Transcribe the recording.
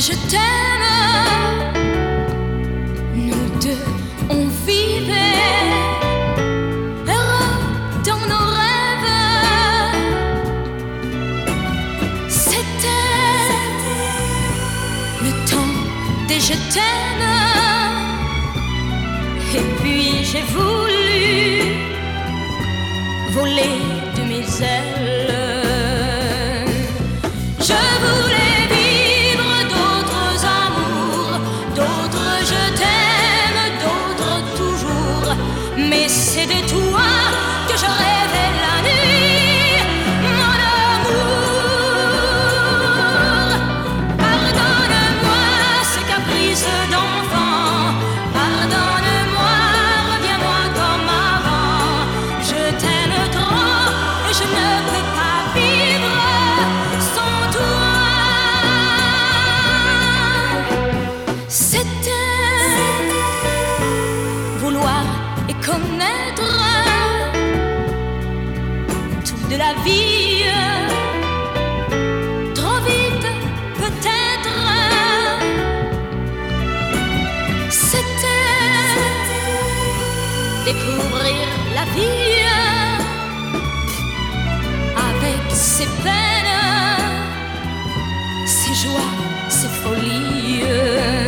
je t'aime. Nous deux, on vivait heureux dans nos rêves. C'était le temps des je t'aime. Et puis j'ai voulu voler de mes ailes. Je voulais vivre d'autres amours, d'autres je t'aime, d'autres toujours. Mais c'est de toi que je rêvais la nuit, mon amour. Pardonne-moi ce caprice d'enfant, pardonne-moi, reviens-moi comme avant. Je t'aime trop et je ne peux pas vivre sans toi. C'était vouloir et connaître tout de la vie, trop vite peut-être. C'était découvrir la vie avec ses peines, ses joies, ses folies.